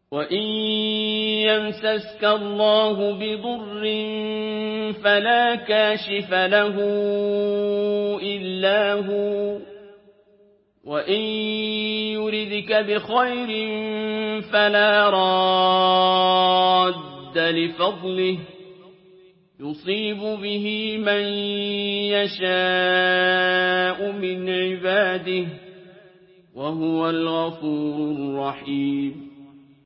وَإِن يَمْسَسْكَ اللَّهُ بِضُرٍّ فَلَا كَاشِفَ لَهُ إِلَّا هُوَ وَإِن يُرِدْكَ بِخَيْرٍ فَلَا رَادَّ لِفَضْلِهِ يُصِيبُ بِهِ مَن يَشَاءُ مِنْ عِبَادِهِ ۚ وَهُوَ الْغَفُورُ الرَّحِيمُ